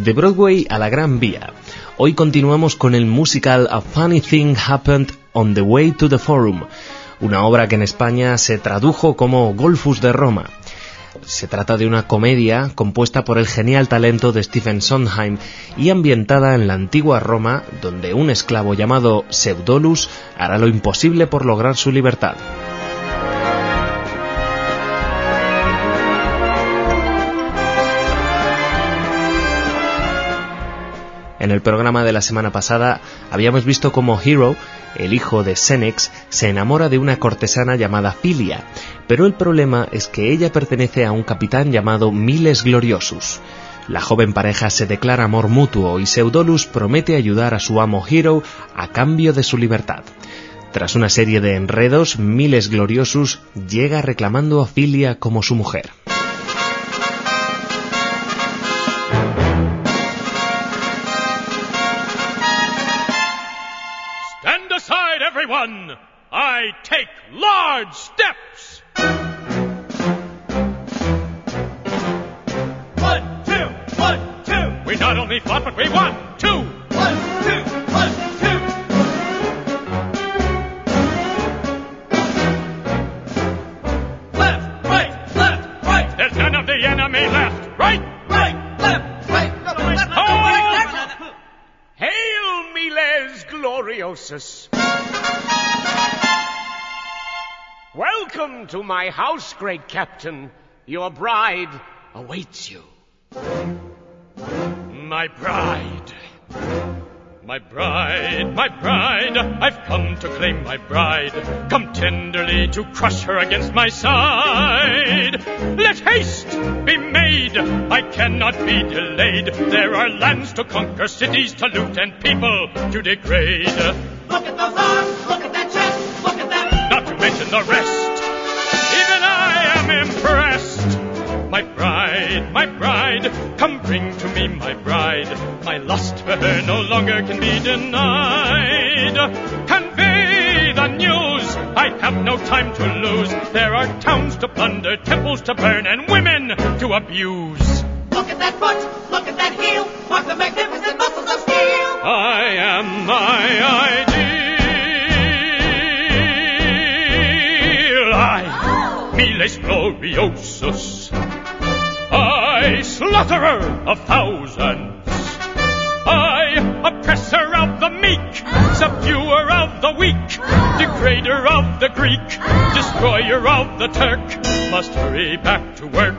De Broadway a la Gran Vía. Hoy continuamos con el musical A Funny Thing Happened on the Way to the Forum, una obra que en España se tradujo como Golfus de Roma. Se trata de una comedia compuesta por el genial talento de Stephen Sondheim y ambientada en la antigua Roma, donde un esclavo llamado Pseudolus hará lo imposible por lograr su libertad. En el programa de la semana pasada habíamos visto cómo Hero, el hijo de Senex, se enamora de una cortesana llamada Filia, pero el problema es que ella pertenece a un capitán llamado Miles Gloriosus. La joven pareja se declara amor mutuo y Pseudolus promete ayudar a su amo Hero a cambio de su libertad. Tras una serie de enredos, Miles Gloriosus llega reclamando a Filia como su mujer. Everyone, I take large steps. 1, 2, 1, 2. We not only fought, but we won. 2, 1, 2, 1, 2. Left, right. There's none of the enemy left. Right, left, right. Hold! Hail Miles Gloriosus. Welcome to my house, great captain. Your bride awaits you. My bride. My bride, my bride. I've come to claim my bride. Come tenderly to crush her against my side. Let haste be made. I cannot be delayed. There are lands to conquer, cities to loot, and people to degrade. Look at those arms, look at that chest, look at that. Not to mention the rest. Even I am impressed. My bride, come bring to me my bride. My lust for her no longer can be denied. Convey the news, I have no time to lose. There are towns to plunder, temples to burn, and women to abuse. Look at that foot, look at that heel, mark the magnificent muscles of steel. I am my ideal. Miles Gloriosus, I, slaughterer of thousands, I, oppressor of the meek, subduer of the weak, degrader of the Greek, destroyer of the Turk, must hurry back to work.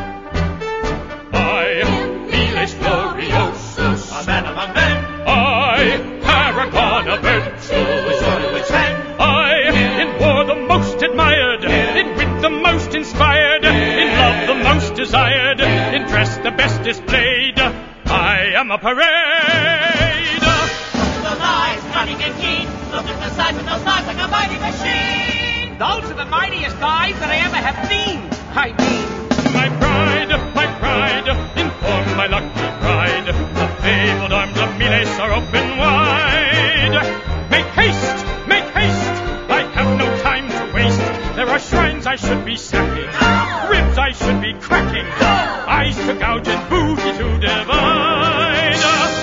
I, Miles Gloriosus, a man among men, I, paragon of virtue, I, in war the most admired, in wit the most inspired, in love the most desired, in dress the best displayed. I am a parade. Those eyes, cunning and keen, look at the size of those thighs like a mighty machine. Those are the mightiest thighs that I ever have seen. I mean, my pride, inform my lucky bride. The fabled arms of Miles are open wide. Make haste, I have no time to waste. There are shrines I should be sacking, ribs I should be cracking, eyes to gouge and booty to divide.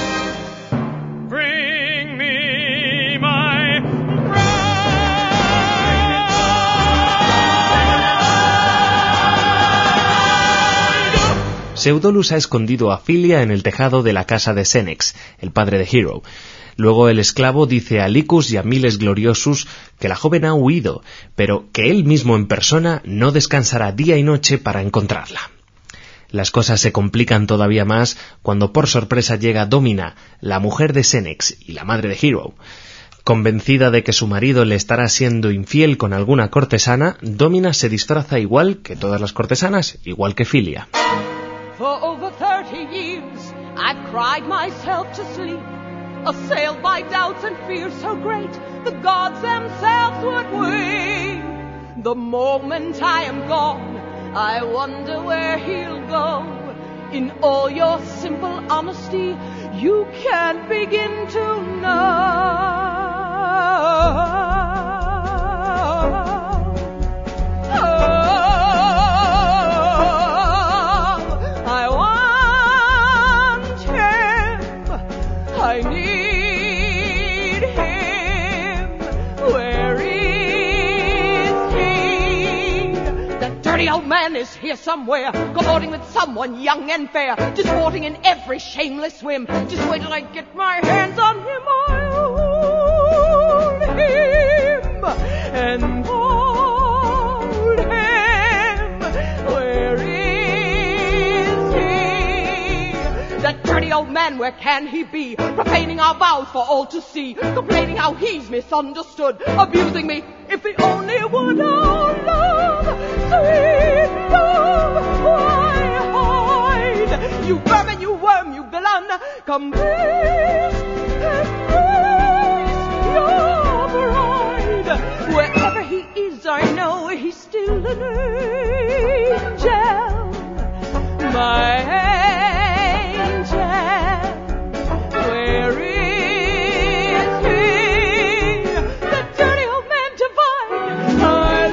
Bring me my Pseudolus ha escondido a Filia en el tejado de la casa de Senex, el padre de Hero. Luego el esclavo dice a Licus y a Miles Gloriosus que la joven ha huido, pero que él mismo en persona no descansará día y noche para encontrarla. Las cosas se complican todavía más cuando por sorpresa llega Domina, la mujer de Senex y la madre de Hero. Convencida de que su marido le estará siendo infiel con alguna cortesana, Domina se disfraza igual que todas las cortesanas, igual que Filia. For over 30 years I've cried myself to sleep, assailed by doubts and fears so great the gods themselves would weep. The moment I am gone, I wonder where he'll go. In all your simple honesty, you can't begin to know. I want him. dirty old man is here somewhere, cavorting with someone young and fair, disporting in every shameless whim. Just wait till I get my hands on him, I'll hold him and hold him. Where is he? That dirty old man, where can he be? Profaning our vows for all to see, complaining how he's misunderstood, abusing me. If he only would, oh love, sweet love, why hide? You vermin, you worm, you villain, come please embrace your bride. Wherever he is, I know he's still an angel, my angel. Where is he? The dirty old man divine. I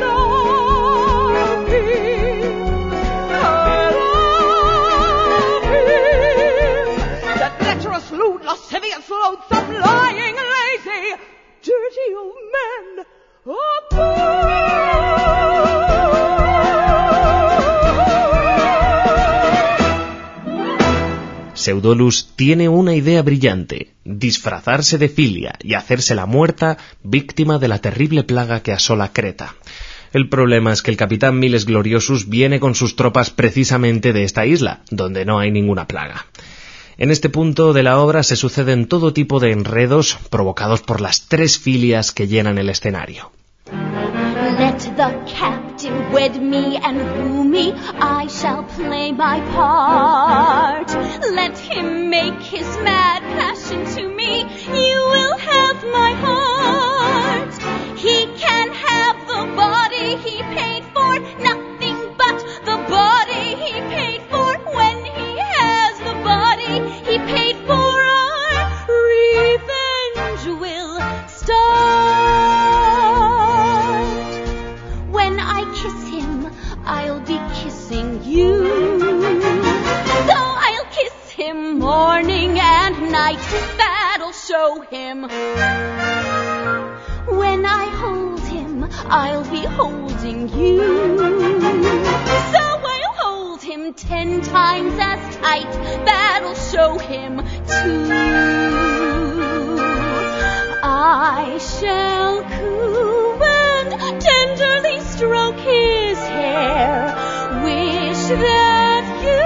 love him. I love him. That lecherous, lewd, lascivious, loathsome, lying, lazy, dirty old man. Pseudolus tiene una idea brillante: disfrazarse de Filia y hacerse la muerta, víctima de la terrible plaga que asola Creta. El problema es que el capitán Miles Gloriosus viene con sus tropas precisamente de esta isla, donde no hay ninguna plaga. En este punto de la obra se suceden todo tipo de enredos provocados por las tres filias que llenan el escenario. Let the captain wed me and woo me, I shall play my part. Let him make his mad passion to me, you will have my heart. He can have the body he paid for, nothing but the body he paid for. When he has the body he paid for, our revenge will start. When I kiss him, I'll be kissing you. So I'll kiss him morning and night, that'll show him. When I hold him, I'll be holding you. So I'll hold him 10 times as tight, that'll show him too. I shall coo and tenderly stroke his hair, wish that you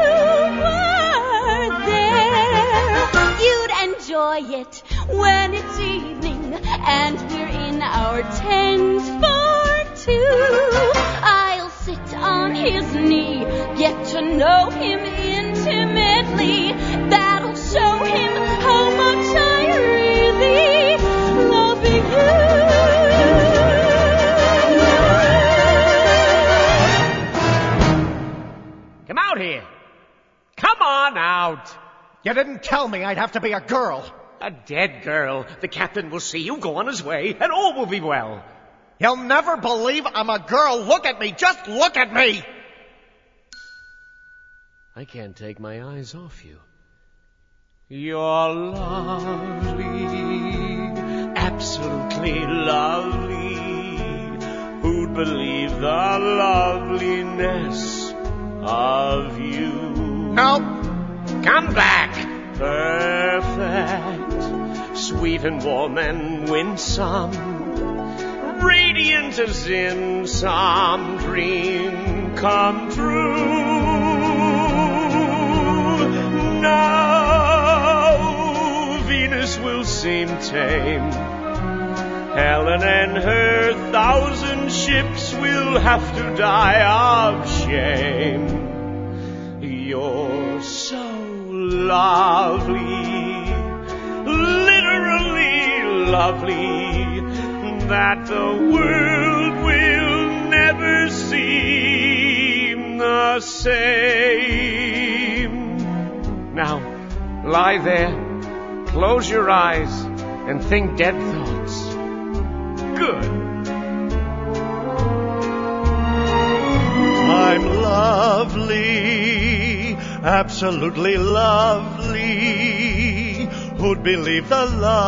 were there. You'd enjoy it when it's evening and we're in our tent for two. I'll sit on his knee, get to know him intimately. That'll show him how much I really love you. Come out here. Come on out. You didn't tell me I'd have to be a girl. A dead girl. The captain will see you go on his way, and all will be well. You'll never believe I'm a girl. Look at me. Just look at me. I can't take my eyes off you. You're lovely, absolutely lovely. Who'd believe the loveliness of you? No. Come back. Perfect, sweet and warm and winsome, radiant as in some dream come true. Now Venus will seem tame, Helen and her 1,000 ships will have to die of shame. You're so lovely, literally lovely, that the world will never seem the same. Now, lie there, close your eyes, and think dead thoughts. Good. I'm lovely, absolutely lovely. Who'd believe the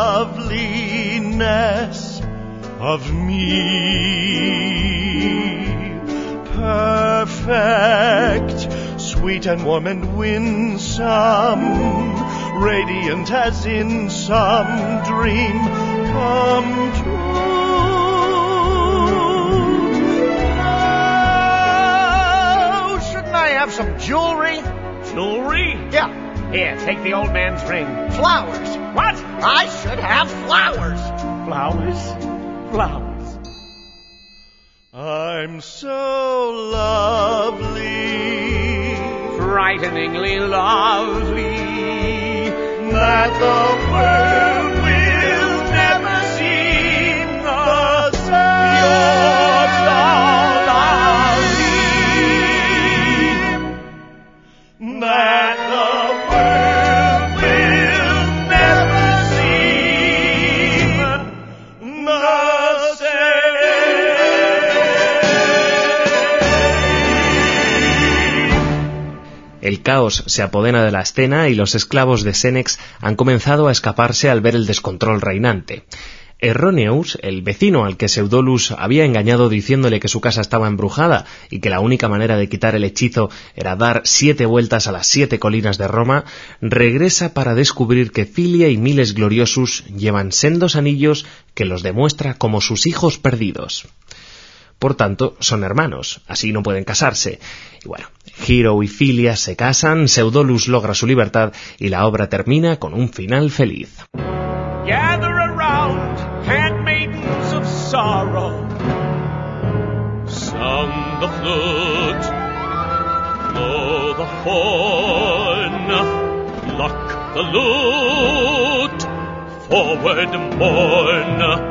loveliness of me? Perfect, perfect, sweet and warm and winsome, radiant as in some dream come true. Now, shouldn't I have some jewelry? Jewelry? Yeah. Here, take the old man's ring. Flowers. What? I should have flowers. Flowers? Flowers. I'm so lovely, Frighteningly lovely, that the world will never seem the same. you're so lovely, That the world will never seem the same. El caos se apodera de la escena y los esclavos de Senex han comenzado a escaparse al ver el descontrol reinante. Erroneus, el vecino al que Pseudolus había engañado diciéndole que su casa estaba embrujada y que la única manera de quitar el hechizo era dar 7 vueltas a las 7 colinas de Roma, regresa para descubrir que Filia y Miles Gloriosus llevan sendos anillos que los demuestra como sus hijos perdidos. Por tanto, son hermanos, así no pueden casarse. Y bueno, Hero y Filia se casan, Pseudolus logra su libertad y la obra termina con un final feliz. Gather around, handmaidens of sorrow. Sound the flute, blow the horn, pluck the lute, forward mourn.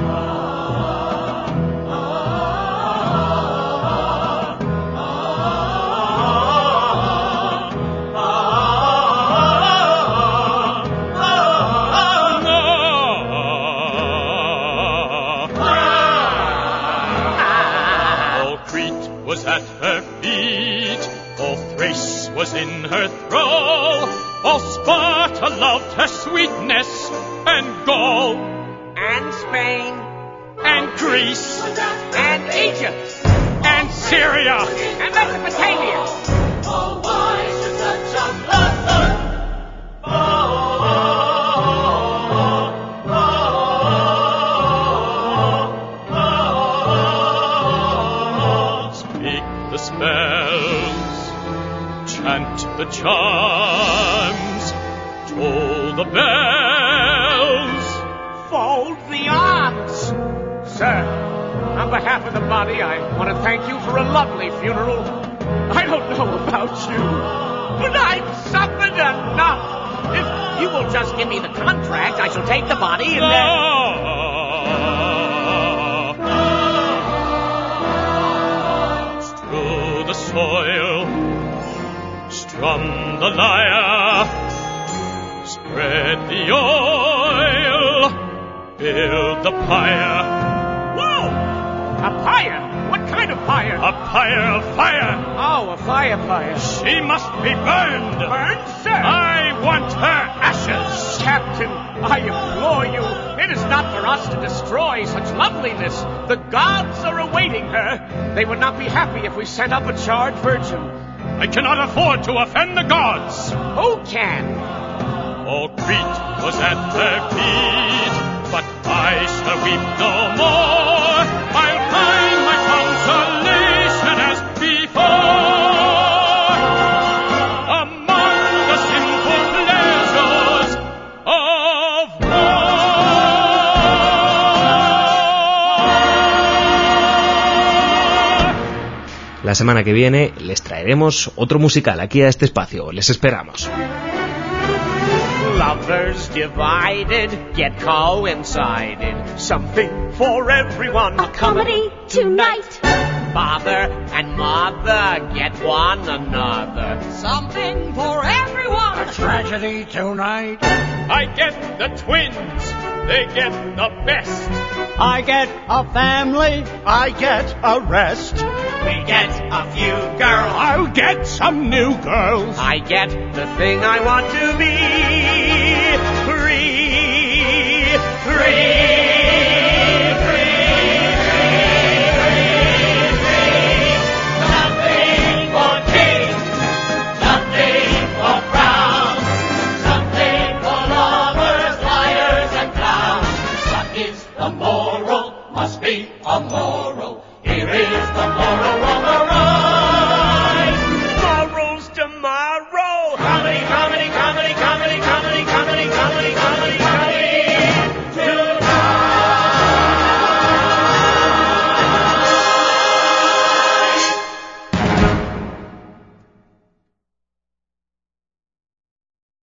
At her feet, all Thrace was in her thrall, all Sparta loved her sweetness, and Gaul, And Spain, and Greece, and Egypt, and Syria, and Mesopotamia. Oh, why should such a bloodthirst spells, chant the charms, toll the bells, Fold the arms. Sir, on behalf of the body, I want to thank you for a lovely funeral. I don't know about you, but I've suffered enough. If you will just give me the contract, I shall take the body and then... Strew the soil, strum the lyre, spread the oil, build the pyre. Whoa! A pyre? What kind of pyre? A pyre of fire. Oh, a fire pyre. She must be burned. Burned, sir? I want her ashes. Captain, I implore you, it is not for us to destroy such loveliness. The gods are awaiting her. They would not be happy if we sent up a charred virgin. I cannot afford to offend the gods. Who can? All Crete was at their feet, but I shall weep no more. I'll find my consolation as before among the simple pleasures of war. La semana que viene les traeremos otro musical aquí a este espacio. Les esperamos. Lovers divided, get coincided. Something for everyone. A comedy tonight. Father and mother get one another. Something for everyone. A tragedy tonight. I get the twins, they get the best. I get a family. I get a rest. We get a few girls. I'll get some new girls. I get the thing I want to be. Free, free. Nothing The moral must be a moral. Here is the moral of the road.